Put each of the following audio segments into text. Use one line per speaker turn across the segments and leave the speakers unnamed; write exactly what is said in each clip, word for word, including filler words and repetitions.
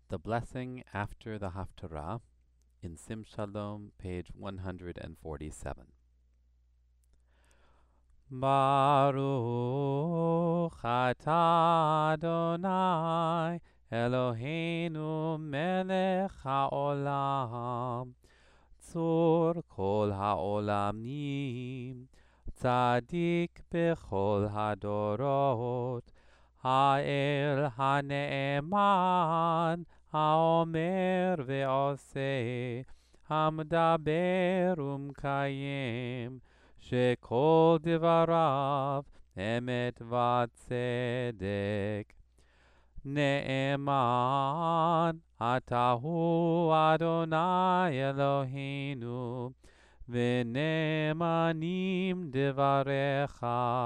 The Blessing After the Haftarah in Sim Shalom, page one hundred forty-seven. Baruch atah Adonai Eloheinu melech haolam tzur kol haolamim tzadik bechol hadorot ha'el ha'ne'eman ha'omer ve'oseh hamdaber umkayem שכל דבריו אמת וצדק. נאמן אתה הוא אדוני אלוהינו, ונאמנים דבריך,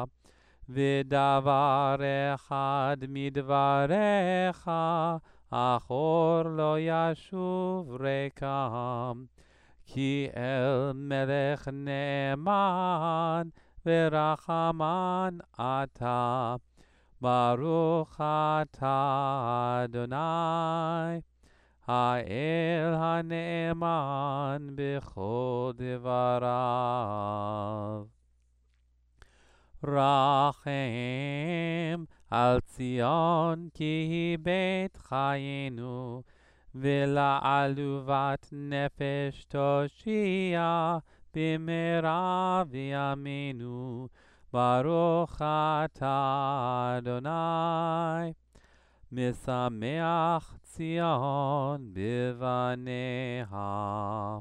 ודבר אחד מדבריך אחור לא ישוב ריקם. כי אל מלך נאמן ורחמן אתה, ברוך אתה אדוני, האל הנאמן בכל דבריו. רחם על ציון כי היא בית חיינו, ולעלובת נפש תושיע במהרה בימינו. ברוך אתה אדוני, משמח ציון בבניה.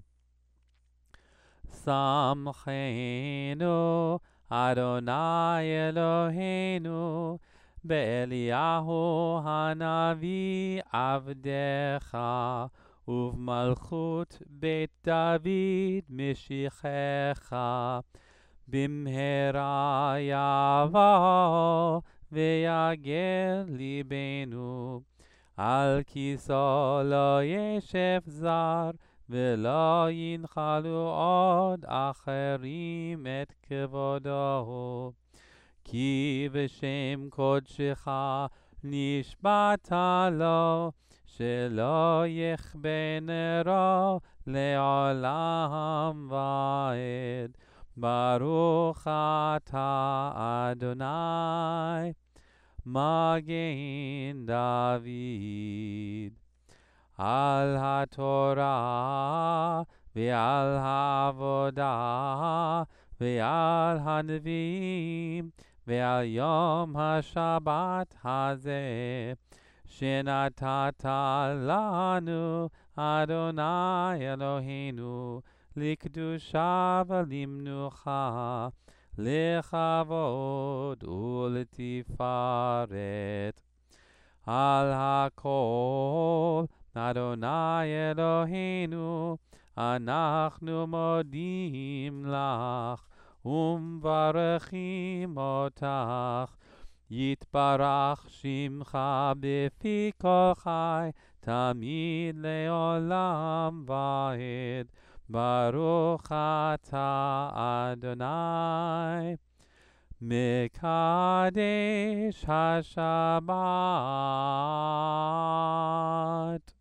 שמחנו אדוני אלוהינו באליהו הנביא עבדך, ובמלכות בית דוד משיחך. במהרה יבוא ויגל ליבנו, על כיסו לא ישב זר, ולא ינחלו עוד אחרים את כבודו. כי בשם קודשך נשבעת לו, שלא יכבה נרו לעולם ועד. ברוך אתה אדוני, מגן דוד. על התורה ועל העבודה ועל הנביאים ועל יום השבת הזה שנתת לנו אדוני אלוהינו, לקדושה ולמנוחה, לכבוד ולתפארת. על הכל אדוני אלוהינו אנחנו מודים לך ומברכים אותך. יתברך שמך בפי כל חי, תמיד לעולם ועד. ברוך אתה אדוני, מקדש השבת.